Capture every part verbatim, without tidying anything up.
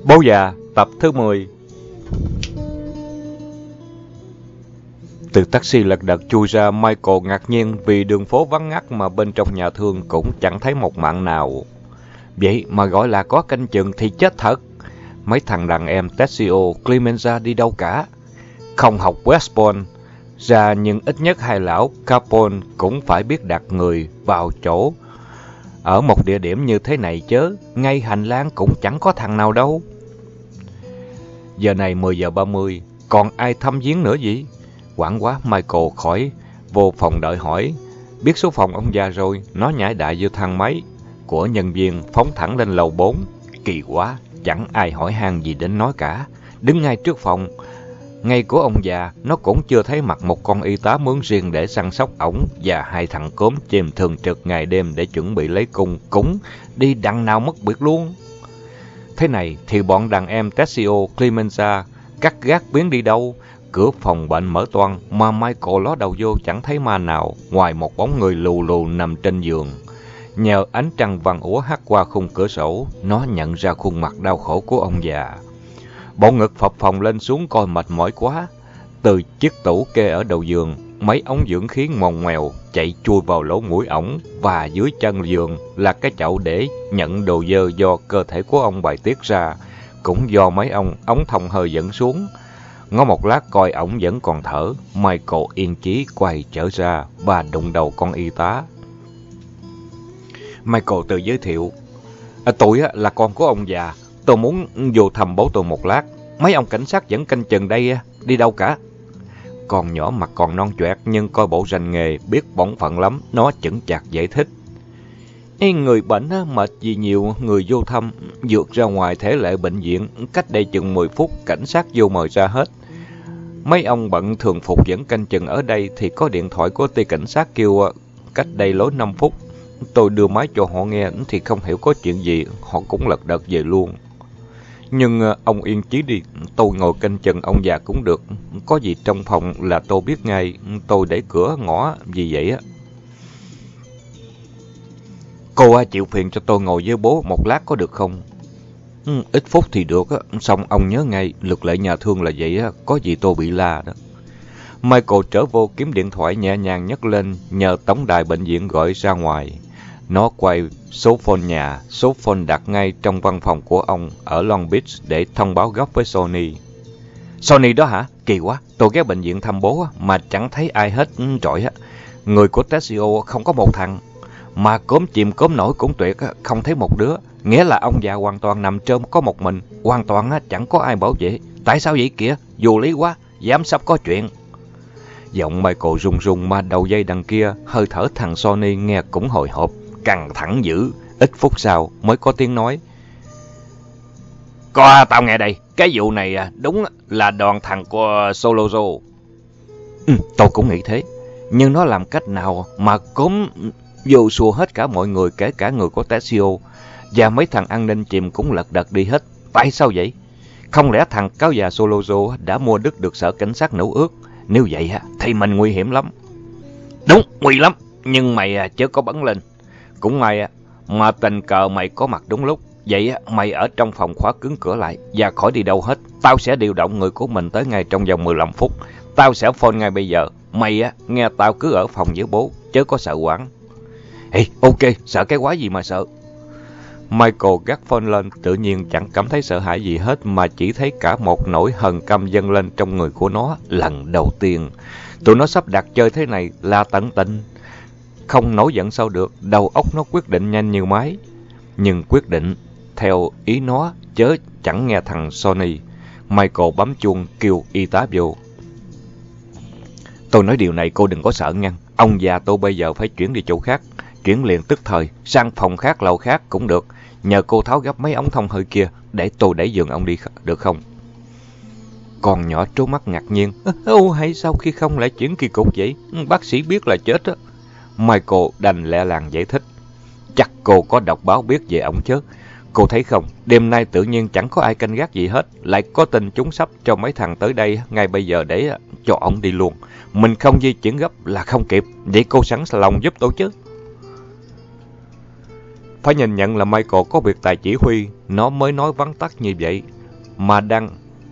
Bố già, tập thứ mười. Từ taxi lật đật chui ra, Michael ngạc nhiên vì đường phố vắng ngắt mà bên trong nhà thương cũng chẳng thấy một mạng nào. Vậy mà gọi là có canh chừng thì chết thật. Mấy thằng đàn em Tessio, Clemenza đi đâu cả. Không học West Point ra, nhưng ít nhất hai lão Capone cũng phải biết đặt người vào chỗ ở một địa điểm như thế này chớ. Ngay hành lang cũng chẳng có thằng nào đâu. Giờ này mười giờ ba mươi, còn ai thăm viếng nữa gì? Quảng quá, Michael khỏi vô phòng đợi hỏi. Biết số phòng ông già rồi, nó nhảy đại vô thang máy của nhân viên, phóng thẳng lên lầu bốn. Kỳ quá, chẳng ai hỏi han gì đến nó cả. Đứng ngay trước phòng ngay của ông già, nó cũng chưa thấy mặt một con y tá mướn riêng để săn sóc ổng, và hai thằng cốm chìm thường trực ngày đêm để chuẩn bị lấy cung cũng đi đằng nào mất biệt luôn. Thế này thì bọn đàn em Tessio, Clemenza cắt gác biến đi đâu? Cửa phòng bệnh mở toang mà Michael ló đầu vô chẳng thấy ma nào ngoài một bóng người lù lù nằm trên giường. Nhờ ánh trăng vàng úa hắt qua khung cửa sổ, nó nhận ra khuôn mặt đau khổ của ông già. Bộ ngực phập phồng lên xuống coi mệt mỏi quá. Từ chiếc tủ kê ở đầu giường, mấy ống dưỡng khí ngoằn ngoèo chạy chui vào lỗ mũi ổng, và dưới chân giường là cái chậu để nhận đồ dơ do cơ thể của ông bài tiết ra, cũng do mấy ông ống thông hơi dẫn xuống. Ngó một lát coi ổng vẫn còn thở, Michael yên chí quay trở ra và đụng đầu con y tá. Michael tự giới thiệu: à, tôi á, là con của ông già. Tôi muốn vô thăm bố tôi một lát. Mấy ông cảnh sát vẫn canh chừng đây, đi đâu cả? Con nhỏ mặt còn non choẹt nhưng coi bộ rành nghề, biết bổn phận lắm. Nó chững chạc giải thích: Ê, người bệnh á, mệt gì nhiều, người vô thăm. Vượt ra ngoài thể lệ bệnh viện, cách đây chừng mười phút, cảnh sát vô mời ra hết. Mấy ông bận thường phục vẫn canh chừng ở đây thì có điện thoại của ty cảnh sát kêu cách đây lối năm phút. Tôi đưa máy cho họ nghe thì không hiểu có chuyện gì, họ cũng lật đật về luôn. Nhưng ông yên chí đi, tôi ngồi canh chừng ông già cũng được. Có gì trong phòng là tôi biết ngay, tôi để cửa ngõ gì vậy á. Cô chịu phiền cho tôi ngồi với bố một lát có được không? Ừ, ít phút thì được á, xong ông nhớ ngay, luật lệ nhà thương là vậy á, có gì tôi bị la đó. Michael trở vô kiếm điện thoại nhẹ nhàng nhấc lên, nhờ tổng đài bệnh viện gọi ra ngoài. Nó quay số phone nhà, số phone đặt ngay trong văn phòng của ông ở Long Beach để thông báo gấp với Sony. Sony đó hả? Kỳ quá, tôi ghé bệnh viện thăm bố mà chẳng thấy ai hết trọi á. Người của Tessio không có một thằng, mà cốm chìm cốm nổi cũng tuyệt, không thấy một đứa. Nghĩa là ông già hoàn toàn nằm trơm có một mình, hoàn toàn chẳng có ai bảo vệ. Tại sao vậy kìa? Vô lý quá, dám sắp có chuyện. Giọng Michael run run mà đầu dây đằng kia, hơi thở thằng Sony nghe cũng hồi hộp, căng thẳng dữ. Ít phút sau mới có tiếng nói: Coi tao nghe đây, cái vụ này đúng là đoàn thằng của Solozo. Ừ, tôi cũng nghĩ thế. Nhưng nó làm cách nào mà cốm vô xua hết cả mọi người, kể cả người của Tessio, và mấy thằng an ninh chìm cũng lật đật đi hết. Tại sao vậy? Không lẽ thằng cáo già Solozo đã mua đứt được sở cảnh sát nữ ước? Nếu vậy thì mình nguy hiểm lắm. Đúng, nguy lắm. Nhưng mày chớ có bấn lên. Cũng may mà tình cờ mày có mặt đúng lúc. Vậy mày ở trong phòng khóa cứng cửa lại và khỏi đi đâu hết. Tao sẽ điều động người của mình tới ngay trong vòng mười lăm phút. Tao sẽ phone ngay bây giờ. Mày nghe tao cứ ở phòng với bố, chớ có sợ quảng. Ê, ok, sợ cái quái gì mà sợ. Michael gác phone lên, tự nhiên chẳng cảm thấy sợ hãi gì hết, mà chỉ thấy cả một nỗi hờn căm dâng lên trong người của nó. Lần đầu tiên tụi nó sắp đặt chơi thế này là tận tình. Không nổi giận sao được, đầu óc nó quyết định nhanh như máy. Nhưng quyết định theo ý nó, chớ chẳng nghe thằng Sony. Michael bấm chuông kêu y tá vô. Tôi nói điều này cô đừng có sợ nha. Ông già tôi bây giờ phải chuyển đi chỗ khác. Chuyển liền tức thời, sang phòng khác, lầu khác cũng được. Nhờ cô tháo gấp mấy ống thông hơi kia, để tôi đẩy giường ông đi được không? Con nhỏ trố mắt ngạc nhiên. Ô, hay sao khi không lại chuyển kỳ cục vậy? Bác sĩ biết là chết á. Michael đành lẹ làng giải thích. Chắc cô có đọc báo biết về ổng chứ. Cô thấy không, đêm nay tự nhiên chẳng có ai canh gác gì hết. Lại có tin chúng sắp cho mấy thằng tới đây ngay bây giờ để cho ổng đi luôn. Mình không di chuyển gấp là không kịp. Vậy cô sẵn lòng giúp tôi chứ? Phải nhìn nhận là Michael có biệt tài chỉ huy, nó mới nói vắn tắt như vậy. mà đang...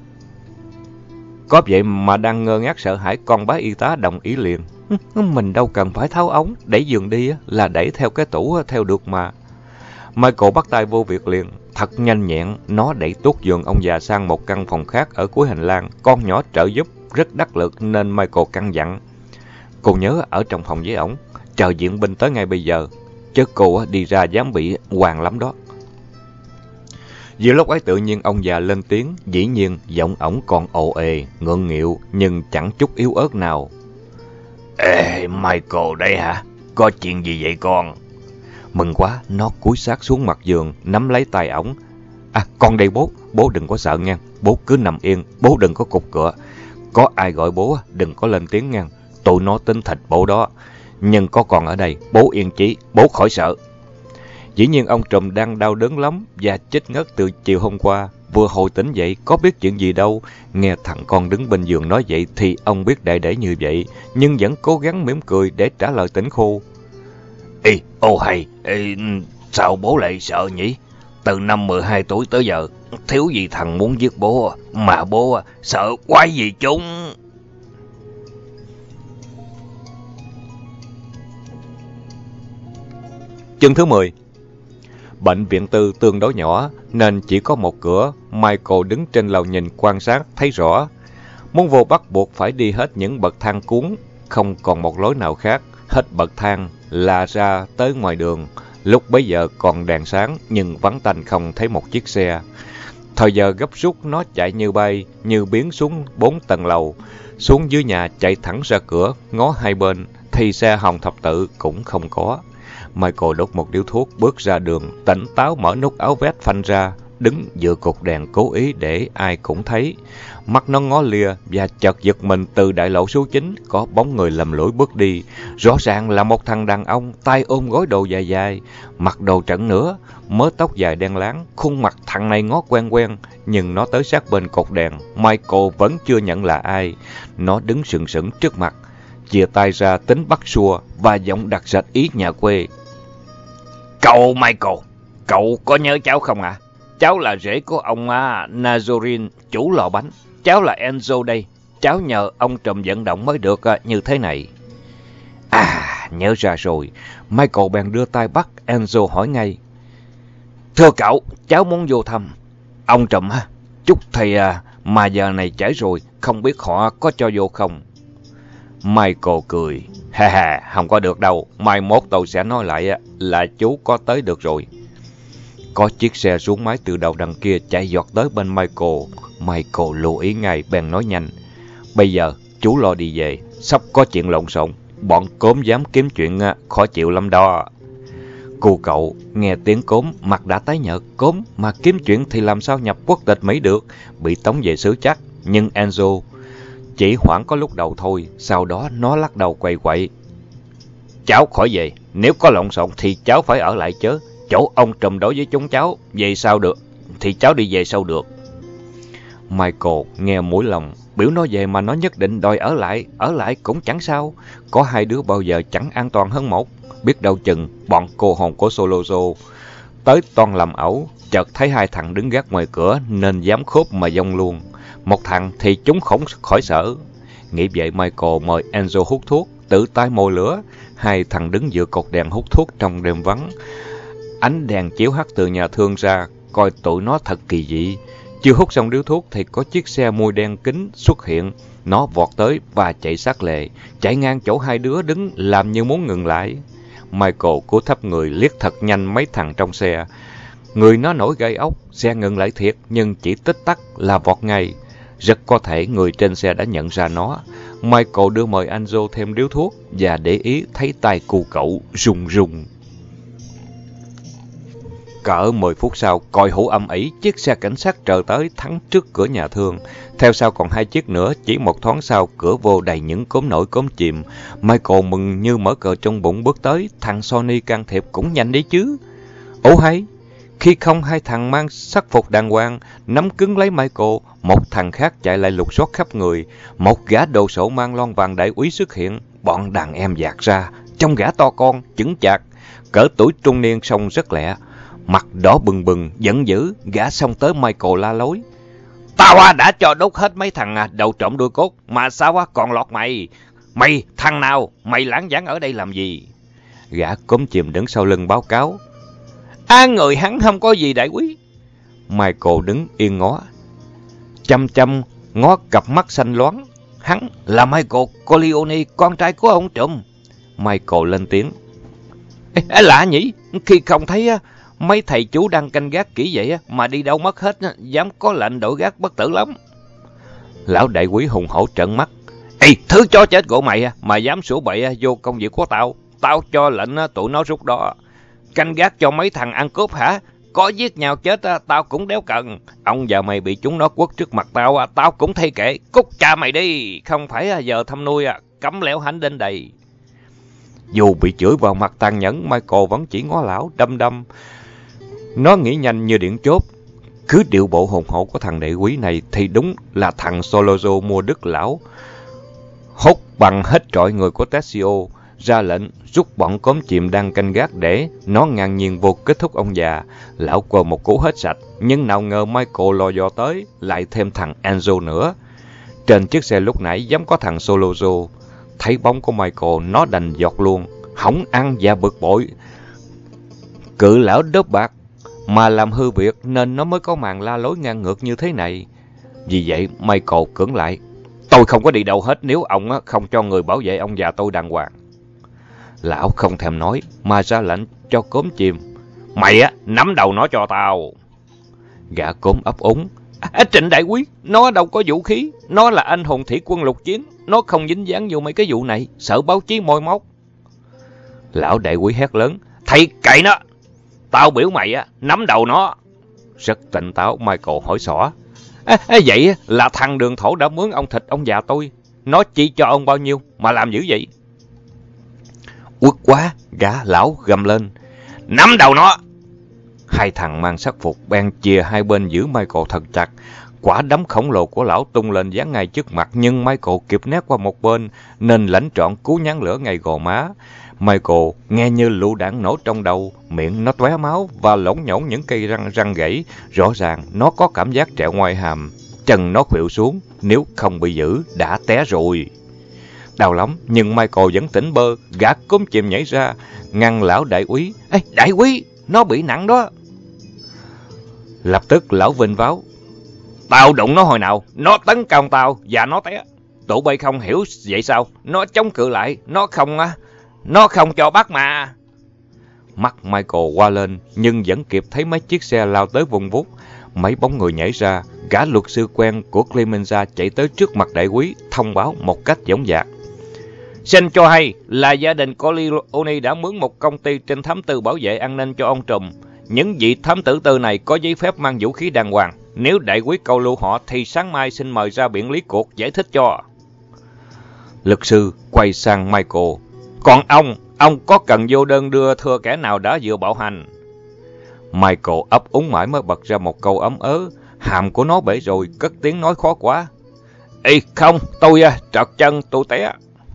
Có vậy mà đang ngơ ngác sợ hãi, con bác y tá đồng ý liền. Mình đâu cần phải tháo ống, đẩy giường đi là đẩy theo cái tủ theo được mà. Michael bắt tay vô việc liền, thật nhanh nhẹn, nó đẩy tuốt giường ông già sang một căn phòng khác ở cuối hành lang. Con nhỏ trợ giúp rất đắc lực nên Michael căn dặn. Cô nhớ ở trong phòng với ổng, chờ viện binh tới ngay bây giờ, chứ cô đi ra dám bị hoàng lắm đó. Giữa lúc ấy tự nhiên ông già lên tiếng, dĩ nhiên giọng ổng còn ồ ề, ngượng nghịu nhưng chẳng chút yếu ớt nào. Ê, Michael đây hả? Có chuyện gì vậy con? Mừng quá, nó cúi sát xuống mặt giường, nắm lấy tay ổng. À, con đây bố, bố đừng có sợ nha, bố cứ nằm yên, bố đừng có cục cửa. Có ai gọi bố, đừng có lên tiếng nha, tụi nó tính thịt bố đó. Nhưng có con ở đây, bố yên chí, bố khỏi sợ. Dĩ nhiên ông Trùm đang đau đớn lắm và chết ngất từ chiều hôm qua. Vừa hồi tỉnh dậy, có biết chuyện gì đâu. Nghe thằng con đứng bên giường nói vậy thì ông biết đại để như vậy, nhưng vẫn cố gắng mỉm cười để trả lời tỉnh khô. Ê, ô hay, ê, sao bố lại sợ nhỉ? Từ năm mười hai tuổi tới giờ, thiếu gì thằng muốn giết bố, mà bố sợ quái gì chúng. Chương thứ mười. Bệnh viện tư tương đối nhỏ nên chỉ có một cửa. Michael đứng trên lầu nhìn quan sát thấy rõ. Muốn vô bắt buộc phải đi hết những bậc thang cuốn, không còn một lối nào khác. Hết bậc thang là ra tới ngoài đường. Lúc bấy giờ còn đèn sáng nhưng vắng tanh không thấy một chiếc xe. Thời giờ gấp rút nó chạy như bay, như biến xuống bốn tầng lầu. Xuống dưới nhà chạy thẳng ra cửa, ngó hai bên thì xe Hồng Thập Tự cũng không có. Michael đốt một điếu thuốc, bước ra đường, tỉnh táo mở nút áo vest phanh ra, đứng giữa cột đèn cố ý để ai cũng thấy. Mắt nó ngó lìa và chợt giật mình từ đại lộ số chín, có bóng người lầm lũi bước đi. Rõ ràng là một thằng đàn ông, tay ôm gối đồ dài dài, mặc đồ trận nữa, mớ tóc dài đen láng, khuôn mặt thằng này ngó quen quen, nhưng nó tới sát bên cột đèn, Michael vẫn chưa nhận là ai. Nó đứng sừng sững trước mặt, chìa tay ra tính bắt xua và giọng đặc sệt ý nhà quê. Cậu Michael, cậu có nhớ cháu không ạ? À? Cháu là rể của ông à, Nazorin, chủ lò bánh. Cháu là Enzo đây. Cháu nhờ ông Trùm vận động mới được à, như thế này. À, nhớ ra rồi. Michael bèn đưa tay bắt. Enzo hỏi ngay. Thưa cậu, cháu muốn vô thăm. Ông Trùm hả? Chúc thầy à, mà giờ này trễ rồi, không biết họ có cho vô không? Michael cười. Ha ha, không có được đâu. Mai mốt tôi sẽ nói lại là chú có tới được rồi. Có chiếc xe xuống mái từ đầu đằng kia chạy giọt tới bên Michael. Michael lưu ý ngay bèn nói nhanh. Bây giờ chú lo đi về, sắp có chuyện lộn xộn. Bọn cốm dám kiếm chuyện khó chịu lắm đó. Cô cậu nghe tiếng cốm mặt đã tái nhợt. Cốm mà kiếm chuyện thì làm sao nhập quốc tịch Mỹ được, bị tống về xứ chắc. Nhưng Enzo chỉ hoãn có lúc đầu thôi, sau đó nó lắc đầu quậy quậy. Cháu khỏi về, nếu có lộn xộn thì cháu phải ở lại chớ. Chỗ ông Trùm đối với chúng cháu, về sao được, thì cháu đi về sao được. Michael nghe mũi lòng, biểu nó về mà nó nhất định đòi ở lại, ở lại cũng chẳng sao. Có hai đứa bao giờ chẳng an toàn hơn một. Biết đâu chừng bọn cô hồn của Solozo tới toan làm ẩu, chợt thấy hai thằng đứng gác ngoài cửa nên dám khốp mà dông luôn. Một thằng thì chúng không khỏi sợ. Nghĩ vậy Michael mời Enzo hút thuốc, tự tay mồi lửa. Hai thằng đứng giữa cột đèn hút thuốc trong đêm vắng. Ánh đèn chiếu hắt từ nhà thương ra, coi tụi nó thật kỳ dị. Chưa hút xong điếu thuốc thì có chiếc xe mui đen kính xuất hiện. Nó vọt tới và chạy sát lề, chạy ngang chỗ hai đứa đứng làm như muốn ngừng lại. Michael cúi thấp người liếc thật nhanh mấy thằng trong xe. Người nó nổi gai ốc, xe ngừng lại thiệt nhưng chỉ tích tắc là vọt ngay. Rất có thể người trên xe đã nhận ra nó. Michael đưa mời Enzo thêm điếu thuốc và để ý thấy tay cu cậu rung rung. Cỡ mười phút sau, còi hũ âm ỉ, chiếc xe cảnh sát trở tới thắng trước cửa nhà thương. Theo sau còn hai chiếc nữa, chỉ một thoáng sau, cửa vô đầy những cốm nổi cốm chìm. Michael mừng như mở cờ trong bụng bước tới, thằng Sonny can thiệp cũng nhanh đấy chứ. Ủa hay, khi không hai thằng mang sắc phục đàng hoàng, nắm cứng lấy Michael, một thằng khác chạy lại lục soát khắp người. Một gã đồ sộ mang lon vàng đại úy xuất hiện, bọn đàn em dạt ra, trông gã to con, chững chạc, cỡ tuổi trung niên song rất lẹ. Mặt đỏ bừng bừng, giận dữ, gã xông tới Michael la lối. Tao à, đã cho đốt hết mấy thằng à, đầu trộm đuôi cốt, mà sao à, còn lọt mày? Mày, thằng nào? Mày lãng vãng ở đây làm gì? Gã cúm chìm đứng sau lưng báo cáo. À, người hắn không có gì đại quý. Michael đứng yên ngó, chăm chăm ngó cặp mắt xanh loáng. Hắn là Michael Corleone, con trai của ông trùm. Michael lên tiếng. Ê, lạ nhỉ, khi không thấy á, mấy thầy chú đang canh gác kỹ vậy á, mà đi đâu mất hết, dám có lệnh đổi gác bất tử lắm. Lão đại quý hùng hổ trợn mắt. Ê, thứ chó chết của mày mà dám sủa bậy vô công việc của tao. Tao cho lệnh tụi nó rút đó. Canh gác cho mấy thằng ăn cướp hả? Có giết nhau chết tao cũng đéo cần. Ông già mày bị chúng nó quất trước mặt tao, tao cũng thay kệ. Cút cha mày đi, không phải giờ thăm nuôi, cấm lẽo hãnh đến đây. Dù bị chửi vào mặt tàn nhẫn, Michael vẫn chỉ ngó lão đăm đăm. Nó nghĩ nhanh như điện chớp. Cứ điệu bộ hùng hổ của thằng đệ quý này thì đúng là thằng Solozo mua đứt lão. Hốt bằng hết trọi người của Tessio, ra lệnh rút bọn cóm chìm đang canh gác để nó ngang nhiên vô kết thúc ông già. Lão quờ một cú hết sạch, nhưng nào ngờ Michael lò dò tới, lại thêm thằng Enzo nữa. Trên chiếc xe lúc nãy dám có thằng Solozo. Thấy bóng của Michael, nó đành giọt luôn, hỏng ăn và bực bội. Cự lão đớp bạc mà làm hư việc nên nó mới có màn la lối ngang ngược như thế này. Vì vậy Michael cưỡng lại. Tôi không có đi đâu hết nếu ông không cho người bảo vệ ông già tôi đàng hoàng. Lão không thèm nói mà ra lệnh cho cốm chìm. Mày á, nắm đầu nó cho tao. Gã cốm ấp úng. À, Trịnh đại quý, nó đâu có vũ khí. Nó là anh hùng thủy quân lục chiến. Nó không dính dáng vô mấy cái vụ này, sợ báo chí moi móc. Lão đại quý hét lớn. Thầy cậy nó. Tao biểu mày á, nắm đầu nó. Rất tỉnh táo, Michael hỏi xỏ. À, à, vậy là thằng Đường Thổ đã mướn ông thịt ông già tôi. Nó chỉ cho ông bao nhiêu mà làm dữ vậy? Uất quá, gã lão gầm lên. Nắm đầu nó. Hai thằng mang sắc phục bèn chìa hai bên giữ Michael thật chặt. Quả đấm khổng lồ của lão tung lên giáng ngay trước mặt, nhưng Michael kịp né qua một bên nên lãnh trọn cú nhán lửa ngay gò má. Michael nghe như lựu đạn nổ trong đầu, miệng nó tóe máu và lỗng nhổn những cây răng răng gãy. Rõ ràng nó có cảm giác trẹo ngoài hàm, chân nó khuỵu xuống, nếu không bị giữ đã té rồi. Đau lắm, nhưng Michael vẫn tỉnh bơ. Gã cúm chìm nhảy ra ngăn lão đại úy. Ê, đại úy, nó bị nặng đó. Lập tức lão vinh váo. Tao đụng nó hồi nào, nó tấn công tao và nó té. Tụi bay không hiểu vậy sao? Nó chống cự lại, nó không nó không cho bắt mà. Mắt Michael qua lên, nhưng vẫn kịp thấy mấy chiếc xe lao tới vung vút. Mấy bóng người nhảy ra, gã luật sư quen của Clemenza chạy tới trước mặt đại quý, thông báo một cách dõng dạc. Xin cho hay là gia đình Corleone đã mướn một công ty trên thám tử bảo vệ an ninh cho ông trùm. Những vị thám tử tư này có giấy phép mang vũ khí đàng hoàng. Nếu đại quý câu lưu họ thì sáng mai xin mời ra biện lý cuộc giải thích cho. Luật sư quay sang Michael. Còn ông, ông có cần vô đơn đưa thưa kẻ nào đã vừa bạo hành? Michael ấp úng mãi mới bật ra một câu ấm ớ. Hàm của nó bể rồi, cất tiếng nói khó quá. Ê không, tôi à, trật chân, tôi té.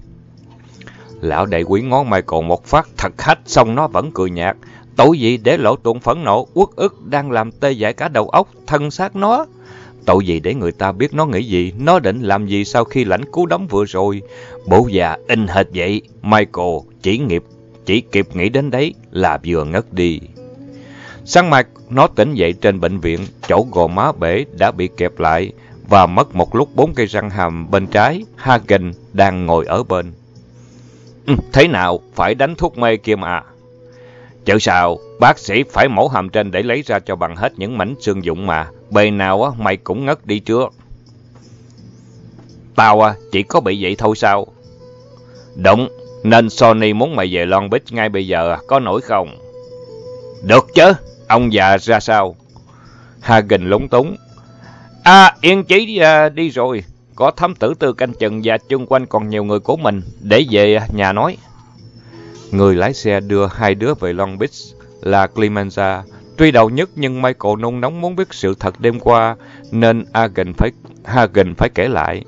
Lão đại quý ngón Michael một phát thật hách, xong nó vẫn cười nhạt. Tội gì để lộ tuồng phẫn nộ, uất ức đang làm tê dại cả đầu óc, thân xác nó. Tội gì để người ta biết nó nghĩ gì, nó định làm gì sau khi lãnh cú đấm vừa rồi. Bộ già in hệt vậy. Michael chỉ nghiệp chỉ kịp nghĩ đến đấy là vừa ngất đi. Sáng mai nó tỉnh dậy trên bệnh viện, chỗ gò má bể đã bị kẹp lại và mất một lúc bốn cây răng hàm bên trái. Hagen đang ngồi ở bên. Ừ, thế nào, phải đánh thuốc mê kia mà. Chợ sao, bác sĩ phải mổ hàm trên để lấy ra cho bằng hết những mảnh xương dụng mà. Bề nào á, mày cũng ngất đi trước. Tao á, chỉ có bị vậy thôi sao? Đúng, nên Sony muốn mày về Long Beach ngay bây giờ, có nổi không? Được chứ, ông già ra sao? Hagen lúng túng. À, yên chí à, đi rồi. Có thám tử tư canh chừng và chung quanh còn nhiều người của mình, để về nhà nói. Người lái xe đưa hai đứa về Long Beach là Clemenza. Tuy đầu nhất nhưng Michael nôn nóng muốn biết sự thật đêm qua, nên Hagen phải, Hagen phải kể lại.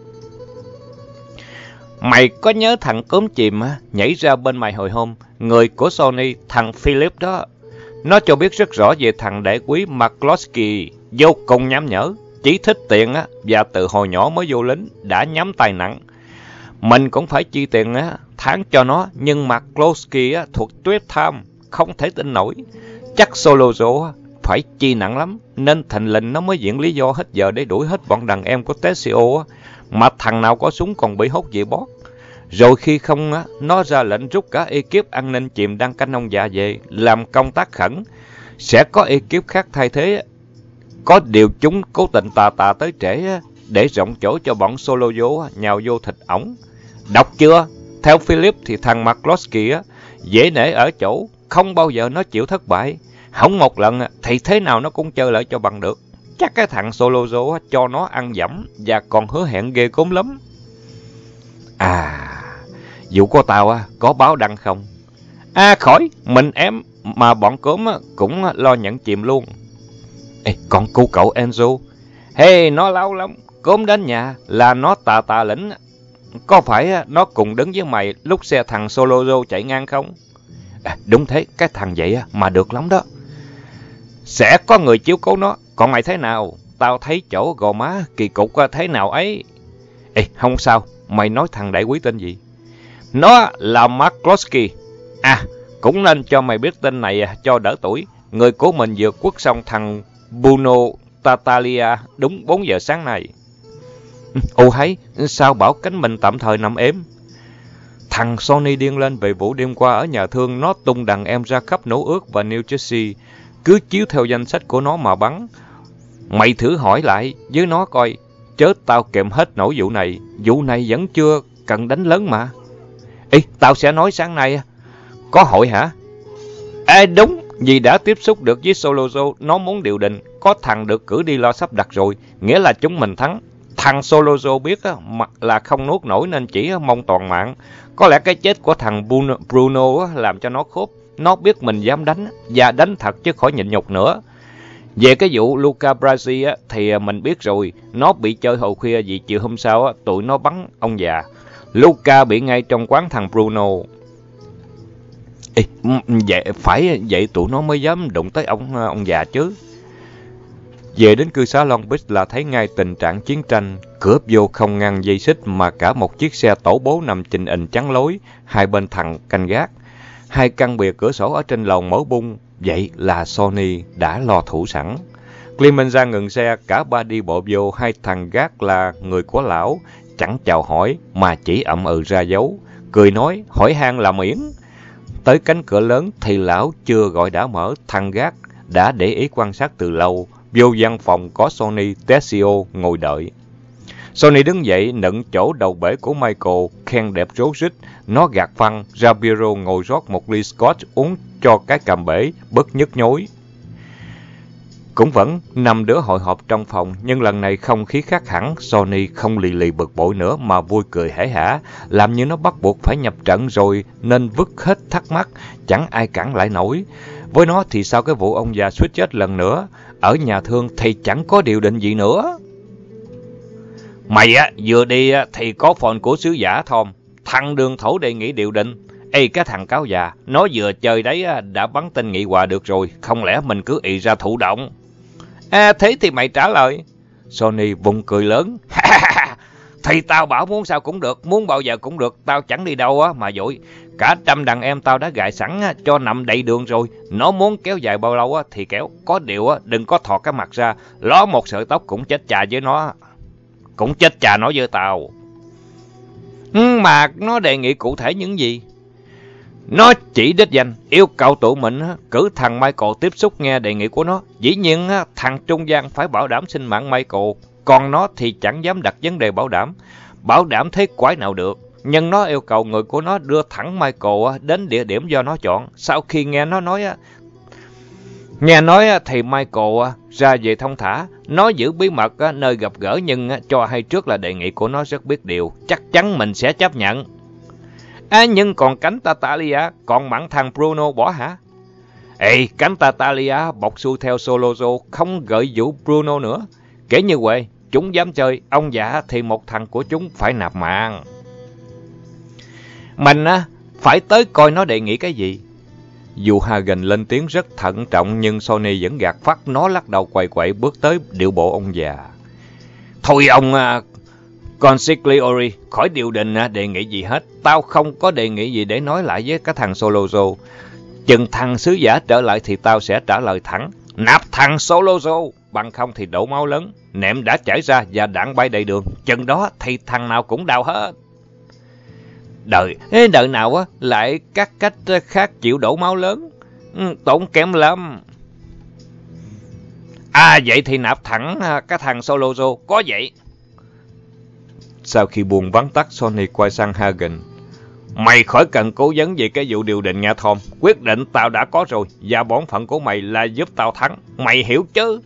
Mày có nhớ thằng cốm chìm nhảy ra bên mày hồi hôm, người của Sony, thằng Philip đó. Nó cho biết rất rõ về thằng đại quý McCloskey, vô cùng nham nhở. chỉ thích tiền á, và từ hồi nhỏ mới vô lính đã nhắm tay nặng. Mình cũng phải chi tiền á, tháng cho nó, nhưng McCloskey á, thuộc Twip Time, không thể tin nổi. Chắc Solozzo phải chi nặng lắm, nên thành lệnh nó mới diễn lý do hết giờ để đuổi hết bọn đàn em của Tessio á, mà thằng nào có súng còn bị hốt về bót. Rồi khi không á, nó ra lệnh rút cả ekip an ninh chìm đang canh ông già về, làm công tác khẩn. Sẽ có ekip khác thay thế. Có điều chúng cố tình tà tà tới trễ á, để rộng chỗ cho bọn Solozzo nhào vô thịt ổng. Đọc chưa? Theo Philip thì thằng McCloskey á, dễ nể ở chỗ, không bao giờ nó chịu thất bại. Hổng một lần thì thế nào nó cũng chơi lại cho bằng được. Chắc cái thằng Solozzo cho nó ăn dẫm và còn hứa hẹn ghê gớm lắm. À, vụ của tao á, có báo đăng không? À khỏi, mình em mà bọn cốm cũng lo nhận chìm luôn. Ê, còn cô cậu Enzo? Hey, nó lâu lắm, cốm đến nhà là nó tà tà lĩnh. Có phải nó cùng đứng với mày lúc xe thằng Solozzo chạy ngang không? À, đúng thế, cái thằng vậy mà được lắm đó. Sẽ có người chiếu cố nó, còn mày thế nào? Tao thấy chỗ gò má kỳ cục thế nào ấy. Ê, không sao, mày nói thằng đại quý tên gì? Nó là McCloskey. À, cũng nên cho mày biết tên này cho đỡ tuổi. Người của mình vừa quất xong thằng Bruno Tattaglia đúng bốn giờ sáng nay. Ồ hay, sao bảo cánh mình tạm thời nằm êm? Thằng Sony điên lên về vụ đêm qua ở nhà thương. Nó tung đàn em ra khắp Nỗ Ước và New Jersey, cứ chiếu theo danh sách của nó mà bắn. Mày thử hỏi lại với nó coi, chớ tao kèm hết nổi vụ này. Vụ này vẫn chưa cần đánh lớn mà. Ê, tao sẽ nói sáng nay. Có hội hả? Ê đúng, vì đã tiếp xúc được với Solozzo, nó muốn điều đình. Có thằng được cử đi lo sắp đặt rồi, nghĩa là chúng mình thắng. Thằng Solozzo biết là không nuốt nổi nên chỉ mong toàn mạng. Có lẽ cái chết của thằng Bruno, Bruno làm cho nó khốp. Nó biết mình dám đánh, và đánh thật chứ khỏi nhịn nhục nữa. Về cái vụ Luca Brasi thì mình biết rồi. Nó bị chơi hồi khuya vì chiều hôm sau tụi nó bắn ông già. Luca bị ngay trong quán thằng Bruno. Ê, vậy, phải vậy tụi nó mới dám đụng tới ông ông già chứ. Về đến cư xá Long Beach là thấy ngay tình trạng chiến tranh. Cửa vô không ngăn dây xích mà cả một chiếc xe tổ bố nằm chình ình chắn lối, hai bên thằng canh gác. Hai căn bìa cửa sổ ở trên lầu mở bung. Vậy là Sony đã lo thủ sẵn. Clemenza ngừng xe, cả ba đi bộ vô. Hai thằng gác là người của lão, chẳng chào hỏi mà chỉ ậm ừ ra dấu, cười nói hỏi han là miễn. Tới cánh cửa lớn thì lão chưa gọi đã mở. Thằng gác đã để ý quan sát từ lâu. Vô văn phòng có Sony, Tessio ngồi đợi. Sony đứng dậy nựng chỗ đầu bể của Michael, khen đẹp rối rít. Nó gạt phăng, ra bureau ngồi rót một ly scotch uống cho cái cầm bể, bất nhức nhối. Cũng vẫn năm đứa hội họp trong phòng, nhưng lần này không khí khác hẳn. Sony không lì lì bực bội nữa mà vui cười hể hả, làm như nó bắt buộc phải nhập trận rồi nên vứt hết thắc mắc, chẳng ai cản lại nổi. Với nó thì sau cái vụ ông già suýt chết lần nữa, ở nhà thương thì chẳng có điều định gì nữa. Mày á, vừa đi á, thì có phone của sứ giả Tom. Thằng Đường Thổ đề nghị điều định. Ê, cái thằng cáo già, nó vừa chơi đấy á, đã bắn tên nghị hòa được rồi. Không lẽ mình cứ ị ra thụ động? À, thế thì mày trả lời. Sony vùng cười lớn. Thì tao bảo muốn sao cũng được, muốn bao giờ cũng được. Tao chẳng đi đâu á mà vội. Cả trăm đàn em tao đã gài sẵn á, cho nằm đầy đường rồi. Nó muốn kéo dài bao lâu á, thì kéo. Có điều á, đừng có thọt cái mặt ra. Ló một sợi tóc cũng chết chà với nó. Cũng chết chà nó với tao. Ừ, mà nó đề nghị cụ thể những gì? Nó chỉ đích danh, yêu cầu tụi mình cử thằng Michael tiếp xúc nghe đề nghị của nó. Dĩ nhiên thằng trung gian phải bảo đảm sinh mạng Michael. Còn nó thì chẳng dám đặt vấn đề bảo đảm. Bảo đảm thế quái nào được. Nhưng nó yêu cầu người của nó đưa thẳng Michael đến địa điểm do nó chọn. Sau khi nghe nó nói Nghe nói thì Michael ra về thông thả. Nó giữ bí mật nơi gặp gỡ, nhưng cho hay trước là đề nghị của nó rất biết điều. Chắc chắn mình sẽ chấp nhận. À, nhưng còn cánh Tattaglia, còn mặn thằng Bruno bỏ hả? Ê, cánh Tattaglia bọc xuôi theo Solozzo, không gợi vụ Bruno nữa. Kể như vậy, chúng dám chơi, ông già thì một thằng của chúng phải nạp mạng. Mình á, phải tới coi nó đề nghị cái gì. Dù Hagen lên tiếng rất thận trọng, nhưng Sony vẫn gạt phắt. Nó lắc đầu quậy quậy bước tới điệu bộ ông già. Thôi ông uh, Consigliere, khỏi điều đình uh, đề nghị gì hết. Tao không có đề nghị gì để nói lại với cái thằng Solozo. Chừng thằng sứ giả trở lại thì tao sẽ trả lời thẳng. Nạp thằng Solozo, bằng không thì đổ máu lớn. Nệm đã chảy ra và đạn bay đầy đường. Chừng đó thì thằng nào cũng đau hết. Đời, đời nào á lại các cách khác chịu đổ máu lớn. Ừ, tốn kém lắm. À vậy thì nạp thẳng cái thằng Solozo, có vậy. Sau khi buông vắn tắt, Sonny quay sang Hagen. Mày khỏi cần cố vấn về cái vụ điều định nha Tom. Quyết định tao đã có rồi, và bổn phận của mày là giúp tao thắng. Mày hiểu chứ?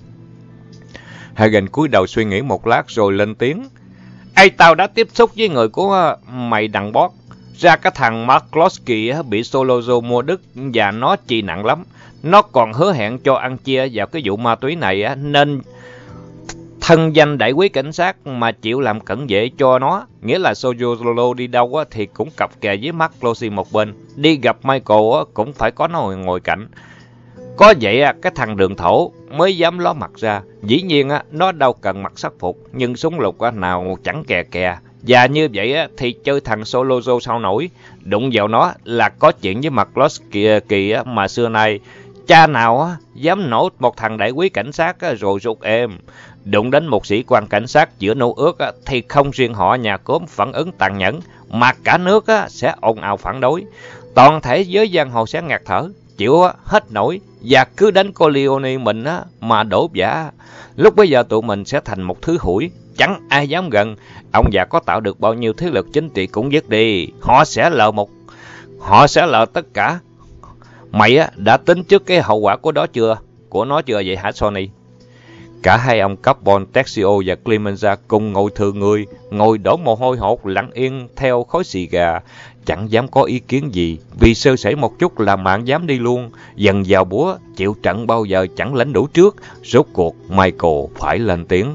Hagen cúi đầu suy nghĩ một lát rồi lên tiếng. Ê, tao đã tiếp xúc với người của mày đằng bót. Ra cái thằng McCloskey bị Solozo mua đứt và nó chi nặng lắm. Nó còn hứa hẹn cho ăn chia vào cái vụ ma túy này, nên thân danh đại quý cảnh sát mà chịu làm cận vệ cho nó. Nghĩa là Solozo đi đâu thì cũng cặp kè với McCloskey một bên. Đi gặp Michael cũng phải có nó ngồi cạnh. Có vậy cái thằng đường thổ mới dám ló mặt ra. Dĩ nhiên nó đâu cần mặc sắc phục, nhưng súng lục nào chẳng kè kè. Và như vậy thì chơi thằng Solozo sao nổi. Đụng vào nó là có chuyện với McCloskey mà xưa nay cha nào dám nổ một thằng đại quý cảnh sát rồi rụt êm. Đụng đến một sĩ quan cảnh sát giữa nô ước thì không riêng họ nhà cốm phản ứng tàn nhẫn, mà cả nước sẽ ồn ào phản đối. Toàn thể giới giang hồ sẽ ngạt thở, chịu hết nổi, và cứ đánh Corleone mình mà đổ vả. Lúc bây giờ tụi mình sẽ thành một thứ hủi, chẳng ai dám gần. Ông già có tạo được bao nhiêu thế lực chính trị cũng dứt đi, họ sẽ lờ một họ sẽ lờ tất cả. Mày đã tính trước cái hậu quả của đó chưa? Của nó chưa vậy hả Sonny? Cả hai ông Carbon, Texio và Clemenza cùng ngồi thừa người, ngồi đổ mồ hôi hột lặng yên theo khói xì gà, chẳng dám có ý kiến gì, vì sơ sẩy một chút là mạng dám đi luôn. Dần vào búa, chịu trận bao giờ chẳng lãnh đủ trước. Rốt cuộc Michael phải lên tiếng.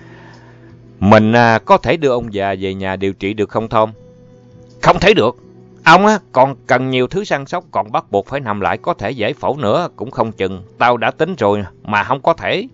Mình à, có thể đưa ông già về nhà điều trị được không Tom? Không thể được. Ông á còn cần nhiều thứ săn sóc, còn bắt buộc phải nằm lại, có thể giải phẫu nữa cũng không chừng. Tao đã tính rồi mà không có thể.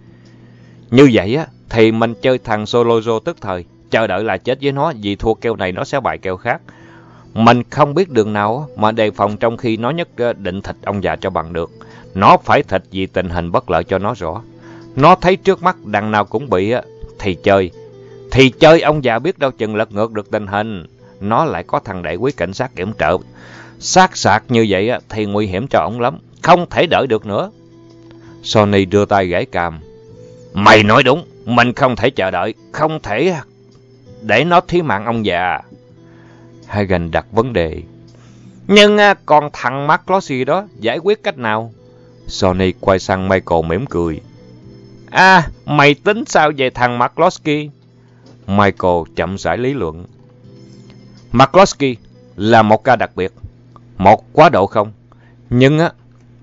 Như vậy á thì mình chơi thằng Solozo tức thời, chờ đợi là chết với nó, vì thua keo này nó sẽ bài keo khác. Mình không biết đường nào mà đề phòng trong khi nó nhất định thịt ông già cho bằng được. Nó phải thịt vì tình hình bất lợi cho nó rõ. Nó thấy trước mắt đằng nào cũng bị á thì chơi. Thì chơi ông già biết đâu chừng lật ngược được tình hình. Nó lại có thằng đại quý cảnh sát kiểm trợ. Sát sạc như vậy á thì nguy hiểm cho ổng lắm, không thể đợi được nữa. Sonny đưa tay gãi cằm. Mày nói đúng, mình không thể chờ đợi, không thể để nó thí mạng ông già. Hagen đặt vấn đề. Nhưng còn thằng McCloskey đó giải quyết cách nào? Sonny quay sang Michael mỉm cười. À, mày tính sao về thằng McCloskey? Michael chậm rãi lý luận. McCloskey là một ca đặc biệt, một quá độ không. Nhưng á,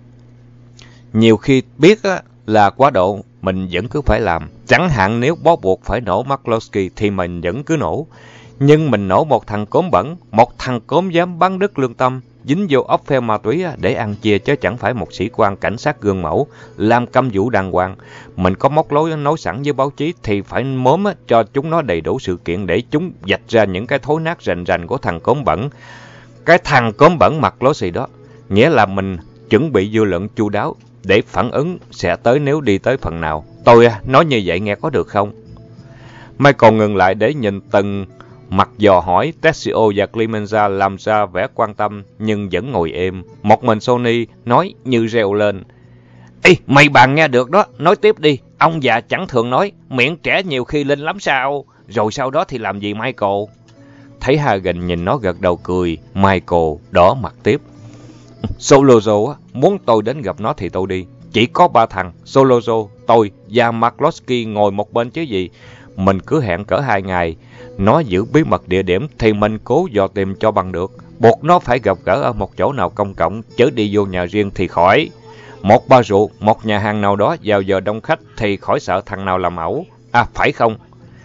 nhiều khi biết á là quá độ, mình vẫn cứ phải làm. Chẳng hạn nếu bó buộc phải nổ McCloskey thì mình vẫn cứ nổ. Nhưng mình nổ một thằng cốm bẩn, một thằng cốm dám bắn đứt lương tâm, dính vô ốc pheo ma túy để ăn chia, chứ chẳng phải một sĩ quan cảnh sát gương mẫu, làm câm vũ đàng hoàng. Mình có móc lối nói sẵn với báo chí thì phải mớm cho chúng nó đầy đủ sự kiện để chúng vạch ra những cái thối nát rành rành của thằng cốm bẩn. Cái thằng cốm bẩn McCloskey đó, nghĩa là mình chuẩn bị dư luận chu đáo để phản ứng sẽ tới nếu đi tới phần nào. Tôi nói như vậy nghe có được không? Michael ngừng lại để nhìn từng mặt dò hỏi. Texio và Clemenza làm ra vẻ quan tâm nhưng vẫn ngồi êm. Một mình Sonny nói như reo lên. Ê, mày bàn nghe được đó, nói tiếp đi. Ông già chẳng thường nói, miệng trẻ nhiều khi linh lắm sao? Rồi sau đó thì làm gì Michael? Thấy Hagen nhìn nó gật đầu cười, Michael đỏ mặt tiếp. Solozo muốn tôi đến gặp nó thì tôi đi. Chỉ có ba thằng, Solozo, tôi và McCloskey ngồi một bên chứ gì. Mình cứ hẹn cỡ hai ngày. Nó giữ bí mật địa điểm thì mình cố dò tìm cho bằng được. Buộc nó phải gặp gỡ ở một chỗ nào công cộng, chứ đi vô nhà riêng thì khỏi. Một bar rượu, một nhà hàng nào đó vào giờ đông khách thì khỏi sợ thằng nào làm ẩu. À phải không?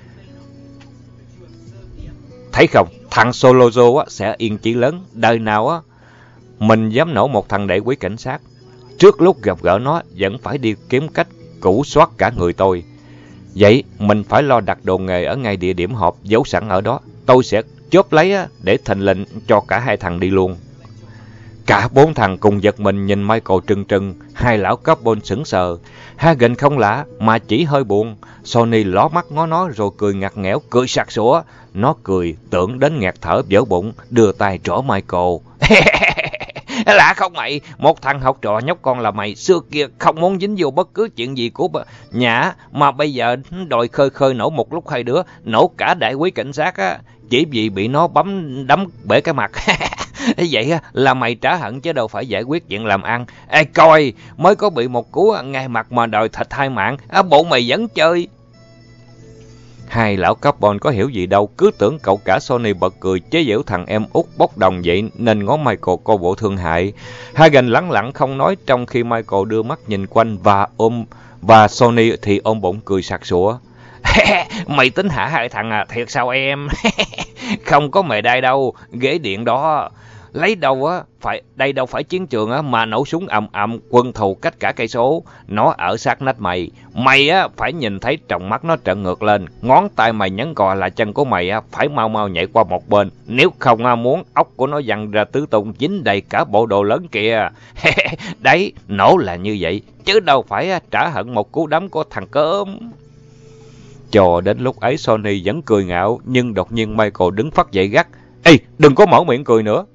Thấy không, thằng Solozo sẽ yên chí lớn. Đời nào á mình dám nổ một thằng đại quý cảnh sát. Trước lúc gặp gỡ nó vẫn phải đi kiếm cách củ soát cả người tôi. Vậy mình phải lo đặt đồ nghề ở ngay địa điểm họp giấu sẵn ở đó. Tôi sẽ chốt lấy á, để thành lệnh cho cả hai thằng đi luôn. Cả bốn thằng cùng giật mình nhìn Michael trừng trừng. Hai lão carbon sững sờ. Hagen không lạ mà chỉ hơi buồn. Sonny ló mắt ngó nó rồi cười ngặt nghẽo, cười sặc sủa. Nó cười tưởng đến nghẹt thở vỡ bụng, đưa tay trỏ Michael. Lạ không mày, một thằng học trò nhóc con là mày xưa kia không muốn dính vô bất cứ chuyện gì của nhà, mà bây giờ đòi khơi khơi nổ một lúc hai đứa, nổ cả đại quý cảnh sát á, chỉ vì bị nó bấm đấm bể cái mặt. Vậy là mày trả hận chứ đâu phải giải quyết chuyện làm ăn. Ê coi, mới có bị một cú ngay mặt mà đòi thịt hai mạng, à, bộ mày vẫn chơi. Hai lão carbon có hiểu gì đâu, cứ tưởng cậu cả Sonny bật cười chế giễu thằng em út bốc đồng vậy nên ngó Michael coi bộ thương hại. Hagen lẳng lặng không nói trong khi Michael đưa mắt nhìn quanh và ôm và Sonny thì ôm bụng cười sặc sụa. Mày tính hả hai thằng à, thiệt sao em? Không có mề đai đâu, ghế điện đó. Lấy đâu á, phải đây đâu phải chiến trường á mà nổ súng ầm ầm quân thù cách cả cây số, nó ở sát nách mày. Mày á phải nhìn thấy trong mắt nó trợn ngược lên, ngón tay mày nhấn cò là chân của mày á phải mau mau nhảy qua một bên, nếu không á muốn ốc của nó văng ra tứ tung dính đầy cả bộ đồ lớn kìa. Đấy, nổ là như vậy, chứ đâu phải trả hận một cú đấm của thằng cớm. Cho đến lúc ấy Sonny vẫn cười ngạo, nhưng đột nhiên Michael đứng phắt dậy gắt. Ê, đừng có mở miệng cười nữa.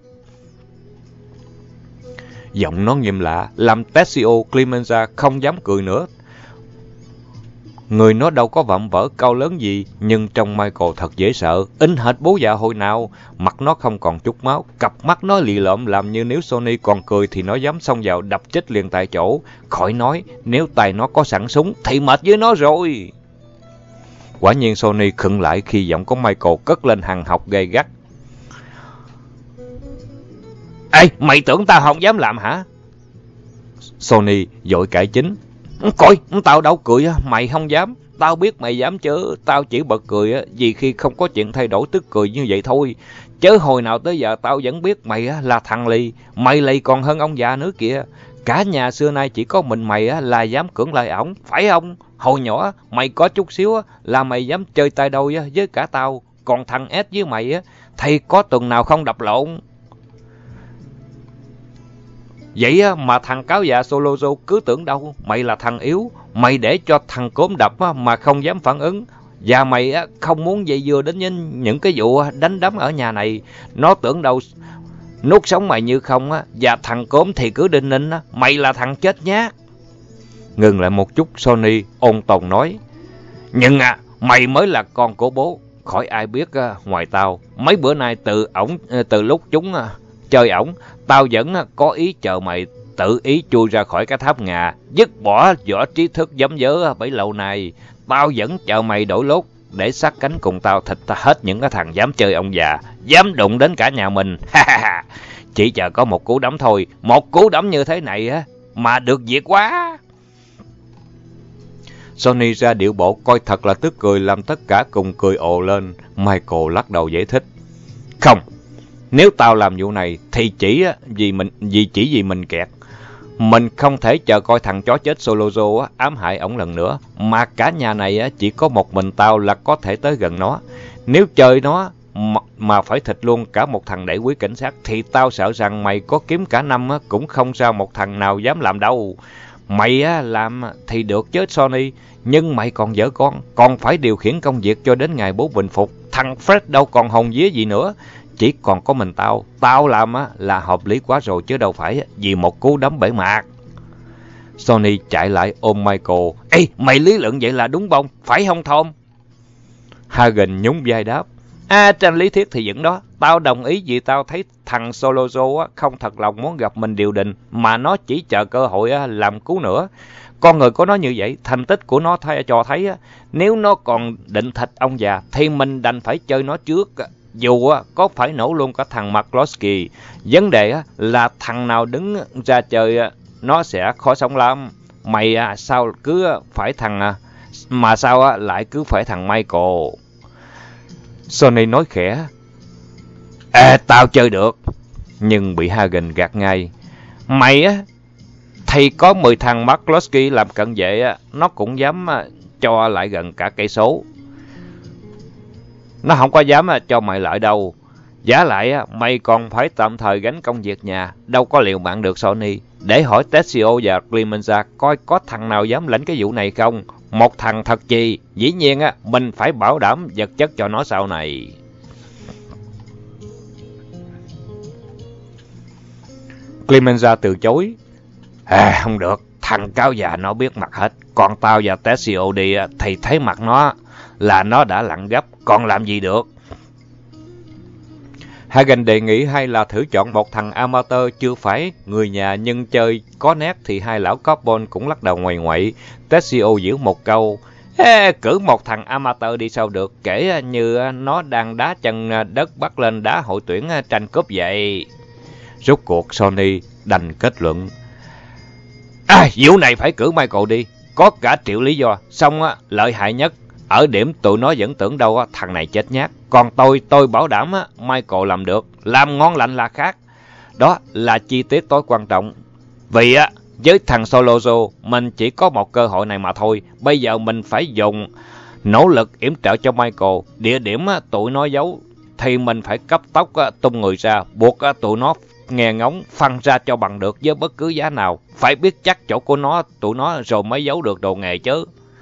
Giọng nó nghiêm lạ, làm Tessio Clemenza không dám cười nữa. Người nó đâu có vạm vỡ cao lớn gì, nhưng trong Michael thật dễ sợ, in hệt bố già hồi nào. Mặt nó không còn chút máu, cặp mắt nó lì lợm làm như nếu Sonny còn cười thì nó dám xông vào đập chết liền tại chỗ. Khỏi nói, nếu tay nó có sẵn súng thì mệt với nó rồi. Quả nhiên Sonny khựng lại khi giọng của Michael cất lên hằn học gay gắt. Ê, mày tưởng tao không dám làm hả? Sonny vội cãi chính. Coi, tao đâu cười, mày không dám. Tao biết mày dám chứ, tao chỉ bật cười vì khi không có chuyện thay đổi tức cười như vậy thôi. Chứ hồi nào tới giờ tao vẫn biết mày là thằng lì, mày lì còn hơn ông già nữa kìa. Cả nhà xưa nay chỉ có mình mày là dám cưỡng lại ổng, phải không? Hồi nhỏ mày có chút xíu là mày dám chơi tay đôi với cả tao, còn thằng S với mày thì có tuần nào không đập lộn. Vậy mà thằng cáo già Solozo cứ tưởng đâu mày là thằng yếu, mày để cho thằng cốm đập mà không dám phản ứng. Và mày không muốn dây dưa đến những cái vụ đánh đấm ở nhà này. Nó tưởng đâu nuốt sống mày như không á, và thằng cốm thì cứ đinh ninh á, mày là thằng chết nhát. Ngừng lại một chút, Sonny ôn tồn nói. Nhưng à, mày mới là con của bố, khỏi ai biết ngoài tao. Mấy bữa nay từ ổng từ lúc chúng chơi ổng, tao vẫn có ý chờ mày tự ý chui ra khỏi cái tháp ngà, dứt bỏ vỏ trí thức dấm dớ bấy lâu nay. Tao vẫn chờ mày đổi lốt để sát cánh cùng tao thịt ta hết những cái thằng dám chơi ông già, dám đụng đến cả nhà mình. Chỉ chờ có một cú đấm thôi, một cú đấm như thế này á mà được việc quá. Sonny ra điệu bộ coi thật là tức cười, làm tất cả cùng cười ồ lên. Michael lắc đầu giải thích. Không, nếu tao làm vụ này thì chỉ vì mình vì chỉ vì mình kẹt. Mình không thể chờ coi thằng chó chết Solozo ám hại ổng lần nữa, mà cả nhà này chỉ có một mình tao là có thể tới gần nó. Nếu chơi nó mà phải thịt luôn cả một thằng đại quý cảnh sát thì tao sợ rằng mày có kiếm cả năm cũng không sao một thằng nào dám làm đâu. Mày làm thì được chứ Sonny, nhưng mày còn vợ con, còn phải điều khiển công việc cho đến ngày bố bình phục. Thằng Fred đâu còn hồn vía gì nữa. Chỉ còn có mình tao, tao làm á là hợp lý quá rồi chứ đâu phải vì một cú đấm bể mặt. Sonny chạy lại ôm Michael. Ê, mày lý luận vậy là đúng bông, phải không Tom? Hagen nhún vai đáp. À, trên lý thuyết thì vẫn đó. Tao đồng ý vì tao thấy thằng Solozo á không thật lòng muốn gặp mình điều đình, mà nó chỉ chờ cơ hội á làm cứu nữa. Con người của nó như vậy, thành tích của nó thay, cho thấy á, nếu nó còn định thịt ông già thì mình đành phải chơi nó trước. Dù có phải nổ luôn cả thằng McCloskey, vấn đề là thằng nào đứng ra chơi nó sẽ khó sống lắm. Mày sao cứ phải thằng mà sao lại cứ phải thằng Michael? Sonny nói khẽ. À, tao chơi được. Nhưng bị Hagen gạt ngay. Mày á thì có mười thằng McCloskey làm cận vệ, nó cũng dám cho cho lại gần cả cây số. Nó không có dám cho mày lại đâu. Giả lại mày còn phải tạm thời gánh công việc nhà, đâu có liều mạng được Sony. Để hỏi Tessio và Clemenza coi có thằng nào dám lãnh cái vụ này không. Một thằng thật gì, dĩ nhiên á mình phải bảo đảm vật chất cho nó sau này. Clemenza từ chối. À, không được, thằng cáo già nó biết mặt hết. Còn tao và Tessio đi thì thấy mặt nó là nó đã lặn gấp, còn làm gì được. Hagen đề nghị hay là thử chọn một thằng amateur chưa phải người nhà nhưng chơi có nét, thì hai lão Carbon cũng lắc đầu ngoầy ngoậy. Tessio giữ một câu. Ê, cử một thằng amateur đi sao được, kể như nó đang đá chân đất bắt lên đá hội tuyển tranh cúp vậy. Rốt cuộc Sony đành kết luận. À, vụ này phải cử Michael đi, có cả triệu lý do. Xong á, lợi hại nhất ở điểm tụi nó vẫn tưởng đâu á, thằng này chết nhát. Còn tôi, tôi bảo đảm á, Michael làm được, làm ngon lành là khác. Đó là chi tiết tối quan trọng. Vì á, với thằng Solozo, mình chỉ có một cơ hội này mà thôi. Bây giờ mình phải dùng nỗ lực yểm trợ cho Michael. Địa điểm á, tụi nó giấu thì mình phải cấp tốc á, tung người ra, buộc á, tụi nó nghe ngóng phân ra cho bằng được với bất cứ giá nào. Phải biết chắc chỗ của nó, tụi nó rồi mới giấu được đồ nghề chứ.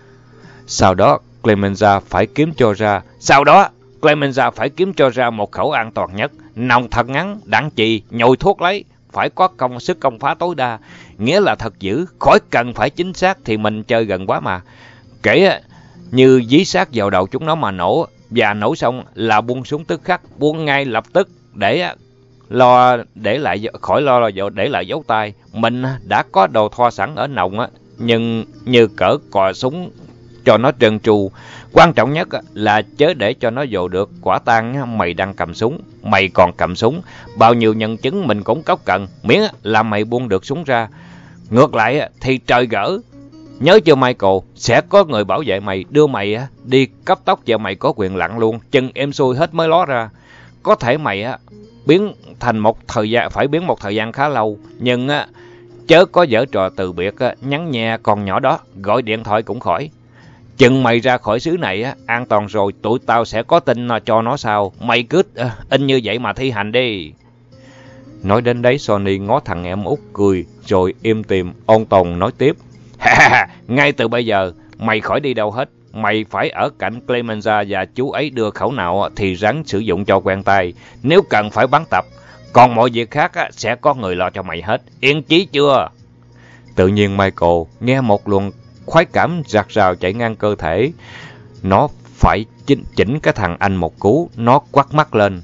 Sau đó Clemenza phải kiếm cho ra Sau đó Clemenza phải kiếm cho ra một khẩu an toàn nhất, nòng thật ngắn, đạn chì, nhồi thuốc lấy, phải có công sức công phá tối đa, nghĩa là thật dữ, khỏi cần phải chính xác thì mình chơi gần quá mà. Kể như dí sát vào đầu chúng nó mà nổ, và nổ xong là buông súng tức khắc, buông ngay lập tức để lo để lại khỏi lo để lại dấu tay. Mình đã có đồ thoa sẵn ở nòng á, nhưng như cỡ cò súng cho nó trơn tru. Quan trọng nhất là chớ để cho nó vô được quả tang mày đang cầm súng, mày còn cầm súng, bao nhiêu nhân chứng mình cũng cốc cần, miễn là mày buông được súng ra. Ngược lại thì trời gỡ. Nhớ chưa Michael, sẽ có người bảo vệ mày, đưa mày đi cấp tốc và mày có quyền lặn luôn, chừng em xuôi hết mới ló ra. Có thể mày biến thành một thời gian phải biến một thời gian khá lâu, nhưng chớ có giở trò từ biệt, nhắn nhẹ con nhỏ đó, gọi điện thoại cũng khỏi. Chừng mày ra khỏi xứ này á, an toàn rồi, tụi tao sẽ có tin cho nó sao. Mày cứ in như vậy mà thi hành đi. Nói đến đấy, Sony ngó thằng em út cười, rồi im tìm, ôn tồn nói tiếp. Ngay từ bây giờ, mày khỏi đi đâu hết. Mày phải ở cạnh Clemenza và chú ấy đưa khẩu nào thì ráng sử dụng cho quen tay. Nếu cần phải bắn tập, còn mọi việc khác á, sẽ có người lo cho mày hết. Yên chí chưa? Tự nhiên Michael nghe một luồng khoái cảm rạc rào chạy ngang cơ thể. Nó phải chỉnh, chỉnh cái thằng anh một cú. Nó quắt mắt lên.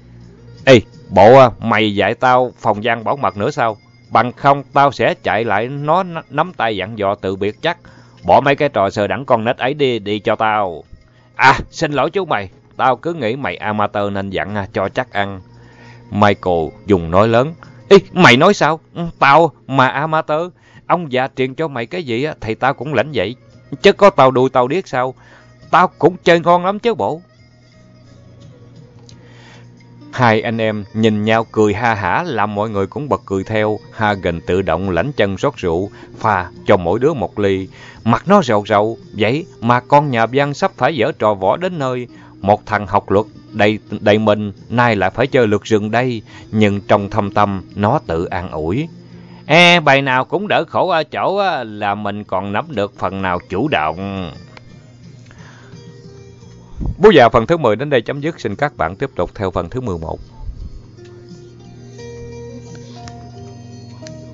Ê, bộ mày dạy tao phòng gian bảo mật nữa sao? Bằng không tao sẽ chạy lại nó nắm tay dặn dò từ biệt chắc. Bỏ mấy cái trò sờ đẳng con nết ấy đi, đi cho tao. À, xin lỗi chú mày. Tao cứ nghĩ mày amateur nên dặn cho chắc ăn. Michael dùng nói lớn. Ê, mày nói sao? Tao mà amateur? Ông già truyền cho mày cái gì thì tao cũng lãnh vậy. Chứ có tao đùi tao điếc sao? Tao cũng chơi ngon lắm chứ bộ. Hai anh em nhìn nhau cười ha hả, làm mọi người cũng bật cười theo. Hagen tự động lãnh chân rót rượu, pha cho mỗi đứa một ly. Mặt nó rầu rầu, vậy mà con nhà văn sắp phải giở trò võ đến nơi. Một thằng học luật đầy, đầy mình, nay lại phải chơi luật rừng đây. Nhưng trong thâm tâm, nó tự an ủi. Ê, bài nào cũng đỡ khổ ở chỗ là mình còn nắm được phần nào chủ động. Bố già phần thứ mười đến đây chấm dứt. Xin các bạn tiếp tục theo phần thứ mười một.